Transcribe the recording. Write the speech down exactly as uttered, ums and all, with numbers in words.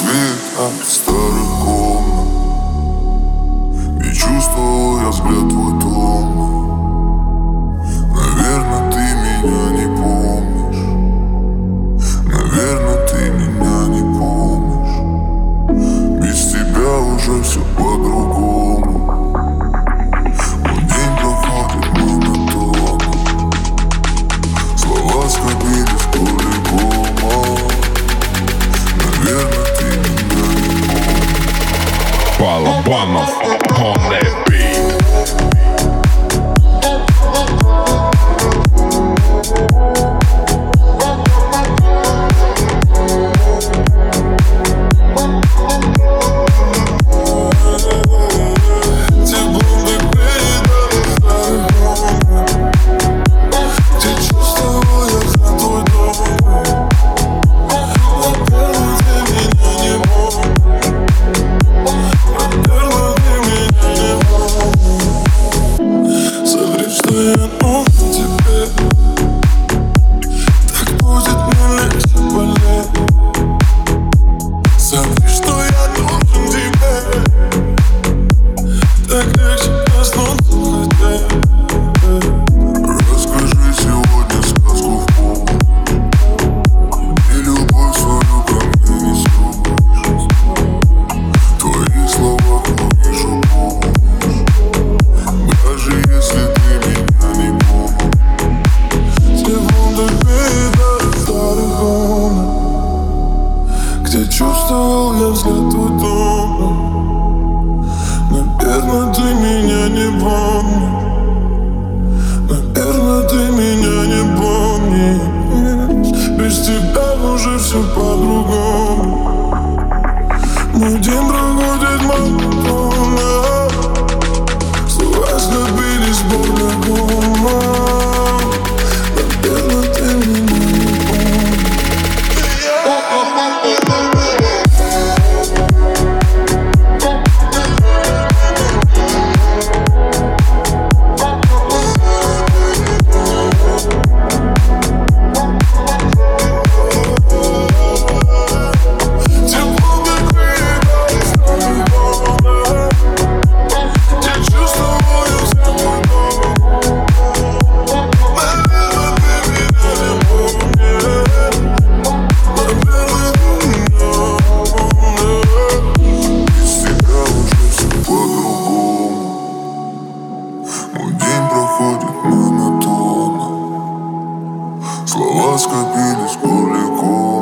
свет от старых комнат, и чувствовал я взгляд твой томный. Наверное, ты меня не помнишь, наверное, ты меня не помнишь. Без тебя уже все по-другому. Мой день проходит монотонно, слова скопились по-любому. Наверное, ты меня не помнишь. Балабанов on that beat. Чувствовал я взгляд твой дома. Наверное, ты меня не помнишь, наверное, ты меня не помнишь. Без тебя уже все по-другому. Мой день проходит монотонно, слова сгубились по-другому. Наверное, ты меня не помнишь. Слова скопились по-легко.